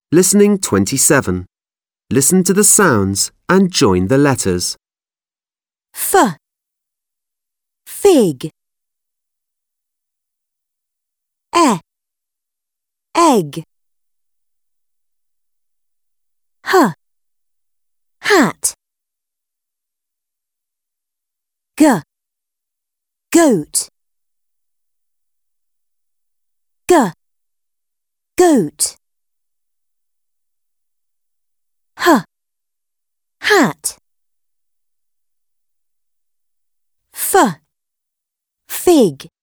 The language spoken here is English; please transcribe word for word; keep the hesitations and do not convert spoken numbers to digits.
Listening twenty-seven. Listen to the sounds and join the letters. F, fig. E, egg. H, hat. G, goat. G, goat. H, hat. F, fig.